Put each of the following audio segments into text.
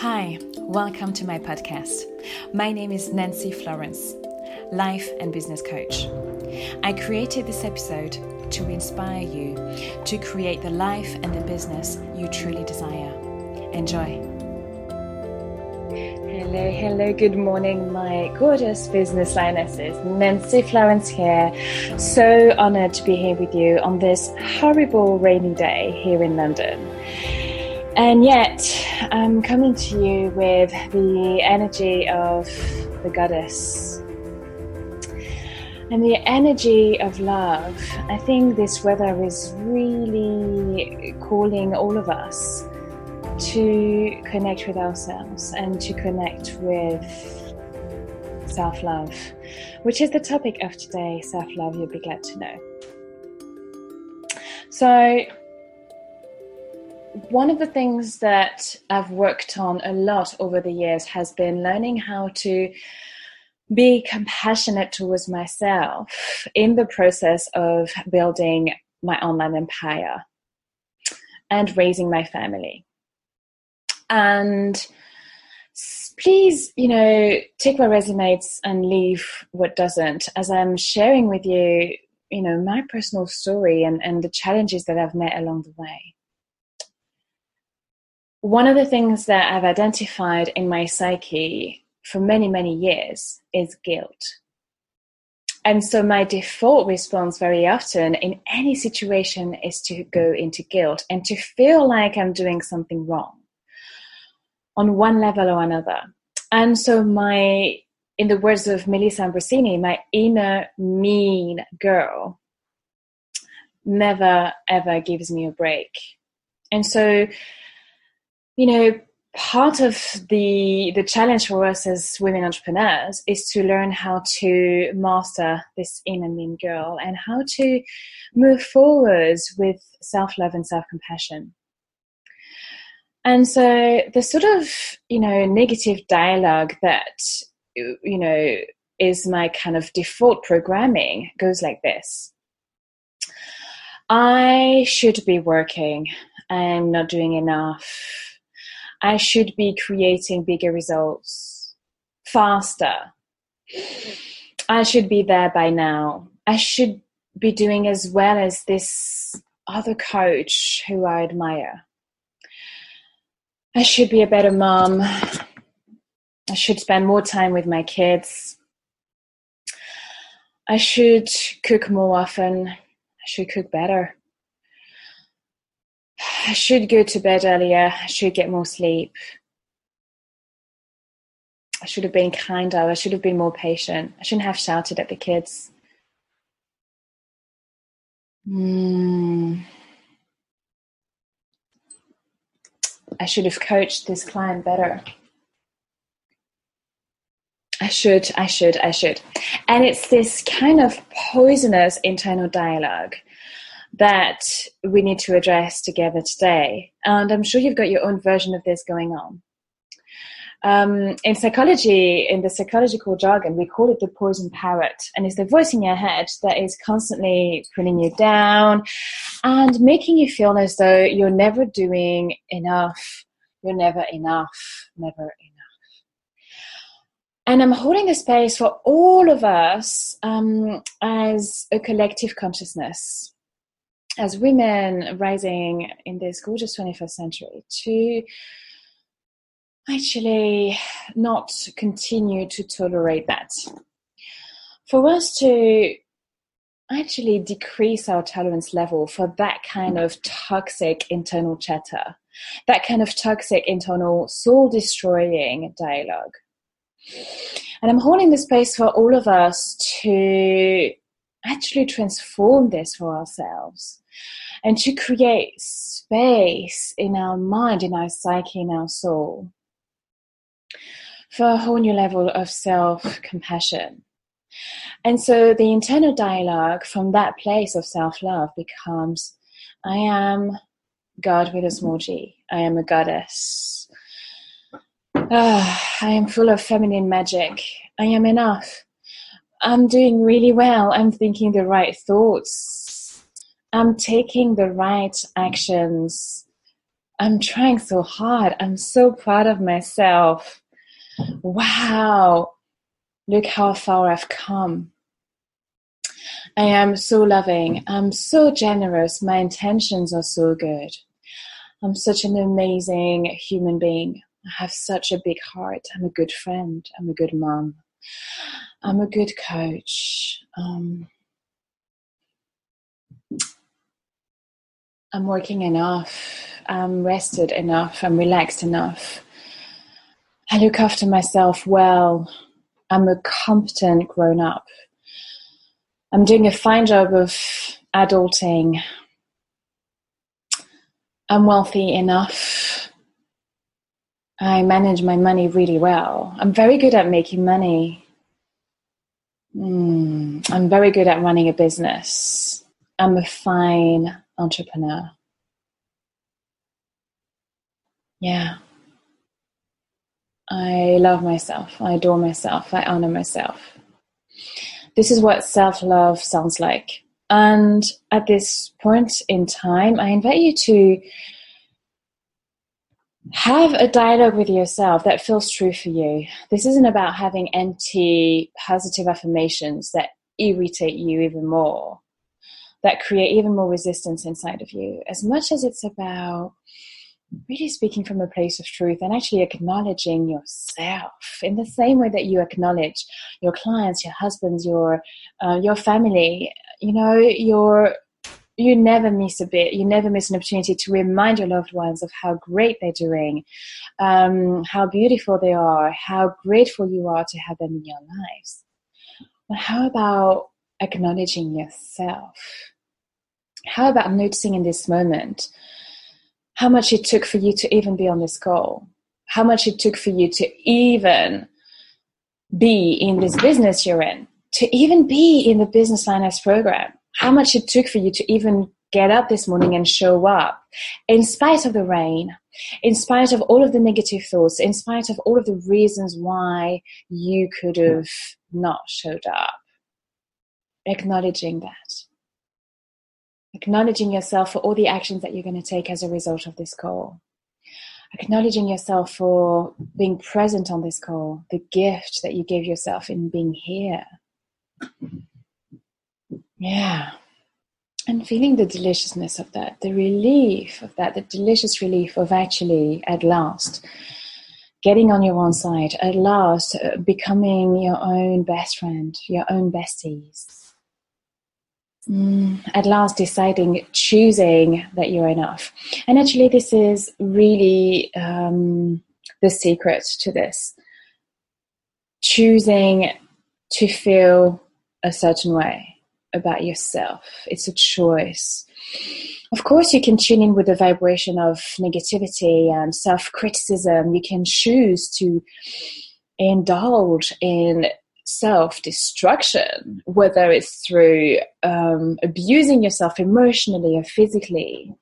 Hi, welcome to my podcast. My name is Nancy Florence, life and business coach. I created this episode to inspire you to create the life and the business you truly desire. Enjoy. Hello, good morning, my gorgeous business lionesses. Nancy Florence here. So honored to be here with you on this horrible rainy day here in London. And yet, I'm coming to you with the energy of the goddess and the energy of love. I think this weather is really calling all of us to connect with ourselves and to connect with self-love, which is the topic of today, self-love, you'll be glad to know. So, one of the things that I've worked on a lot over the years has been learning how to be compassionate towards myself in the process of building my online empire and raising my family. And please, take what resonates and leave what doesn't, as I'm sharing with you, my personal story and the challenges that I've met along the way. One of the things that I've identified in my psyche for many, many years is guilt. And so my default response very often in any situation is to go into guilt and to feel like I'm doing something wrong on one level or another. And so in the words of Melissa Ambrosini, my inner mean girl never, ever gives me a break. And so part of the challenge for us as women entrepreneurs is to learn how to master this inner mean girl and how to move forward with self-love and self-compassion. And so the sort of, negative dialogue that, is my kind of default programming goes like this. I should be working. I'm not doing enough. I should be creating bigger results faster. I should be there by now. I should be doing as well as this other coach who I admire. I should be a better mom. I should spend more time with my kids. I should cook more often. I should cook better. I should go to bed earlier. I should get more sleep. I should have been kinder. I should have been more patient. I shouldn't have shouted at the kids. I should have coached this client better. I should. And it's this kind of poisonous internal dialogue that we need to address together today. And I'm sure you've got your own version of this going on. In psychology, in the psychological jargon, we call it the poison parrot. And it's the voice in your head that is constantly putting you down and making you feel as though you're never doing enough. You're never enough, never enough. And I'm holding the space for all of us as a collective consciousness, as women rising in this gorgeous 21st century, to actually not continue to tolerate that. For us to actually decrease our tolerance level for that kind of toxic internal chatter, that kind of toxic internal soul-destroying dialogue. And I'm holding the space for all of us to actually transform this for ourselves and to create space in our mind, in our psyche, in our soul for a whole new level of self-compassion. And so the internal dialogue from that place of self-love becomes, I am God with a small g. I am a goddess. I am full of feminine magic. I am enough. I'm doing really well. I'm thinking the right thoughts. I'm taking the right actions. I'm trying so hard. I'm so proud of myself. Wow, look how far I've come. I am so loving. I'm so generous. My intentions are so good. I'm such an amazing human being. I have such a big heart. I'm a good friend. I'm a good mom. I'm a good coach. I'm working enough. I'm rested enough. I'm relaxed enough. I look after myself well. I'm a competent grown-up. I'm doing a fine job of adulting. I'm wealthy enough. I manage my money really well. I'm very good at making money. I'm very good at running a business. I'm a fine entrepreneur. Yeah. I love myself. I adore myself. I honor myself. This is what self-love sounds like. And at this point in time, I invite you to have a dialogue with yourself that feels true for you. This isn't about having empty positive affirmations that irritate you even more, that create even more resistance inside of you, as much as it's about really speaking from a place of truth and actually acknowledging yourself in the same way that you acknowledge your clients, your husbands, your family. You never miss a bit. You never miss an opportunity to remind your loved ones of how great they're doing, how beautiful they are, how grateful you are to have them in your lives. But how about acknowledging yourself? How about noticing in this moment how much it took for you to even be on this call? How much it took for you to even be in this business you're in, to even be in the Business Lioness program? How much it took for you to even get up this morning and show up, in spite of the rain, in spite of all of the negative thoughts, in spite of all of the reasons why you could have not showed up. Acknowledging that. Acknowledging yourself for all the actions that you're going to take as a result of this call. Acknowledging yourself for being present on this call, the gift that you gave yourself in being here. Yeah. And feeling the deliciousness of that, the relief of that, the delicious relief of actually, at last, getting on your own side, at last, becoming your own best friend, your own besties. At last deciding, choosing that you're enough. And actually this is really the secret to this. Choosing to feel a certain way about yourself. It's a choice. Of course, you can tune in with the vibration of negativity and self-criticism. You can choose to indulge in self-destruction, whether it's through abusing yourself emotionally or physically.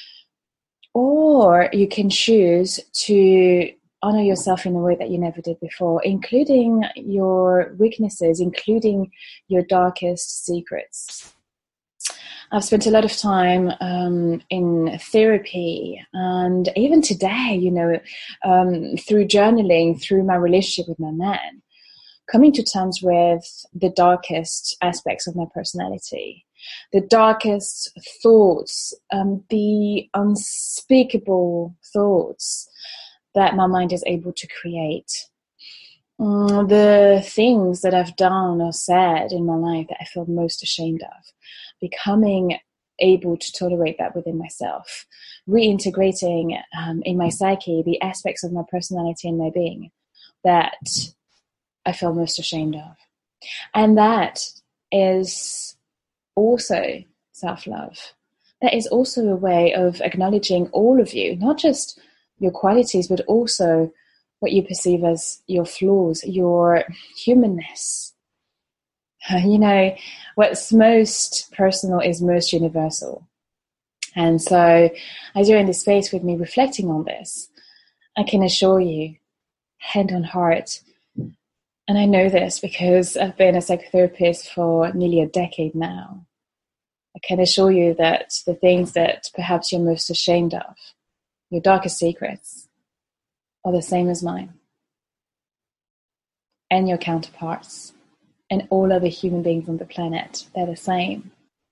Or you can choose to honor yourself in a way that you never did before, including your weaknesses, including your darkest secrets. I've spent a lot of time in therapy, and even today, through journaling, through my relationship with my man, coming to terms with the darkest aspects of my personality, the darkest thoughts, the unspeakable thoughts that my mind is able to create, the things that I've done or said in my life that I feel most ashamed of, becoming able to tolerate that within myself, reintegrating in my psyche the aspects of my personality and my being that I feel most ashamed of. And that is also self-love. That is also a way of acknowledging all of you, not just your qualities, but also what you perceive as your flaws, your humanness. What's most personal is most universal. And so as you're in this space with me reflecting on this, I can assure you, hand on heart, and I know this because I've been a psychotherapist for nearly a decade now, I can assure you that the things that perhaps you're most ashamed of, your darkest secrets are the same as mine and your counterparts and all other human beings on the planet. They're the same.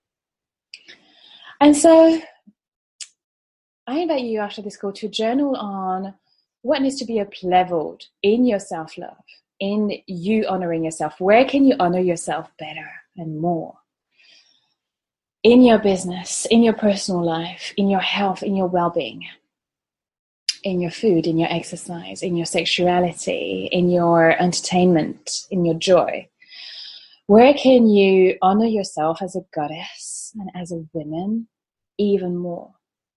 And so I invite you after this call to journal on what needs to be up-leveled in your self-love, in you honoring yourself. Where can you honor yourself better and more? In your business, in your personal life, in your health, in your well-being, in your food, in your exercise, in your sexuality, in your entertainment, in your joy. Where can you honor yourself as a goddess and as a woman even more?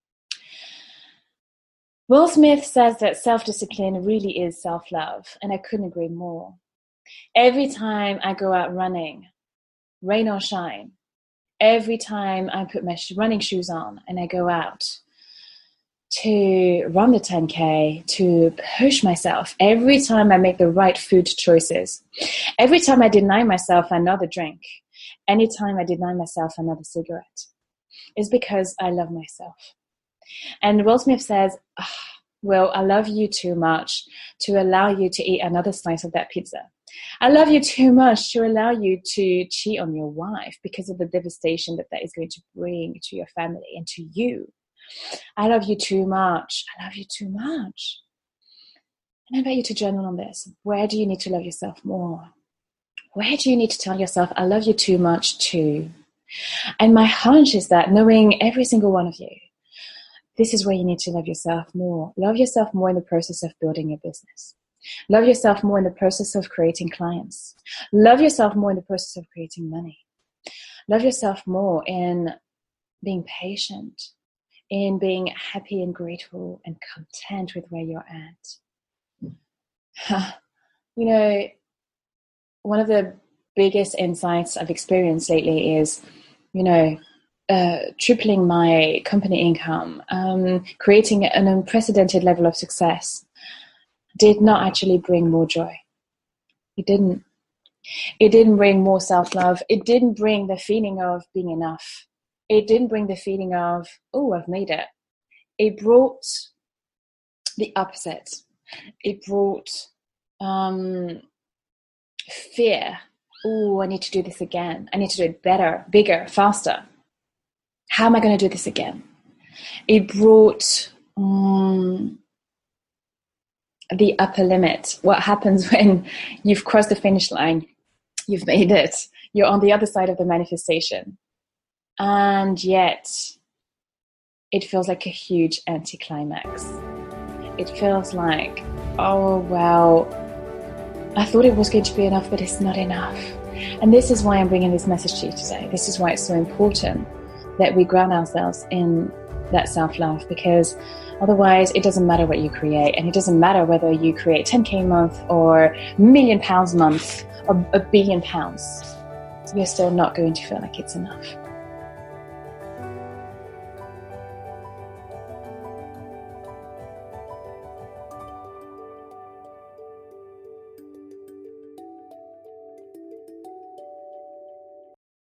Will Smith says that self-discipline really is self-love, and I couldn't agree more. Every time I go out running, rain or shine, every time I put my running shoes on and I go out to run the 10K, to push myself, every time I make the right food choices, every time I deny myself another drink, anytime I deny myself another cigarette, is because I love myself. And Will Smith says, well, I love you too much to allow you to eat another slice of that pizza. I love you too much to allow you to cheat on your wife because of the devastation that is going to bring to your family and to you. I love you too much. I love you too much. And I invite you to journal on this. Where do you need to love yourself more? Where do you need to tell yourself, I love you too much too? And my hunch is that knowing every single one of you, this is where you need to love yourself more. Love yourself more in the process of building your business. Love yourself more in the process of creating clients. Love yourself more in the process of creating money. Love yourself more in being patient, in being happy and grateful and content with where you're at. You know, one of the biggest insights I've experienced lately is, tripling my company income, creating an unprecedented level of success did not actually bring more joy. It didn't. It didn't bring more self-love. It didn't bring the feeling of being enough. It didn't bring the feeling of, oh, I've made it. It brought the opposite. It brought fear. Oh, I need to do this again. I need to do it better, bigger, faster. How am I going to do this again? It brought the upper limit. What happens when you've crossed the finish line? You've made it. You're on the other side of the manifestation. And yet, it feels like a huge anticlimax. It feels like, oh, well, I thought it was going to be enough, but it's not enough. And this is why I'm bringing this message to you today. This is why it's so important that we ground ourselves in that self-love, because otherwise it doesn't matter what you create, and it doesn't matter whether you create 10K a month or £1 million a month or £1 billion. You're still not going to feel like it's enough.